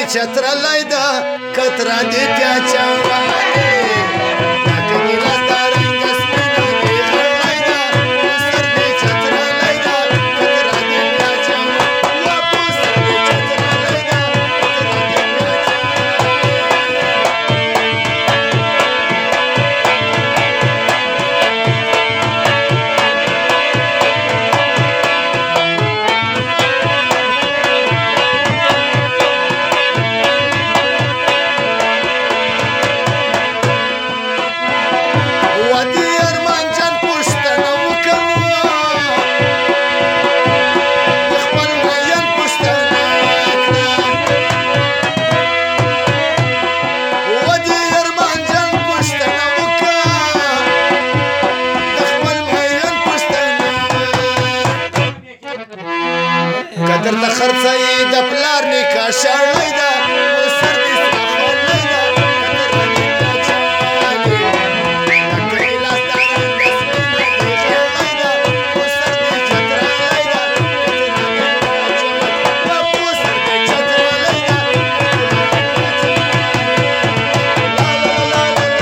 چترلی ده کتره دی پیاچه وانی لکه ګیلاس د رنګ سپینه دی غړلی ده په سر دی چترلی ده کتره دی پیاچه وانی په سر دی چترلی ده کتره دی پیاچه قدر د خرڅې د پلار نیکه شړلی ده په سر دې سره خولۍ ده قدر د پیاچه وانې لکه ګیلاس د رنګ سپینه دی غړلی ده په سر دې چترلی ده قدر د پیاچه وانې په سر دې چترلی ده قدر د پیاچه وانې لا لا لا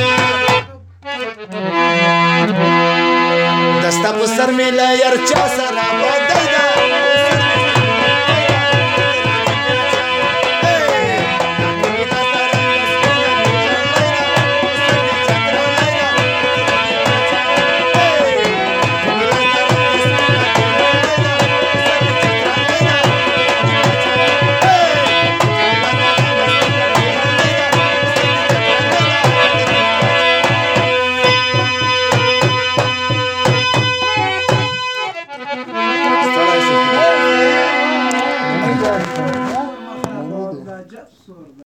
سر میلا یار چا سره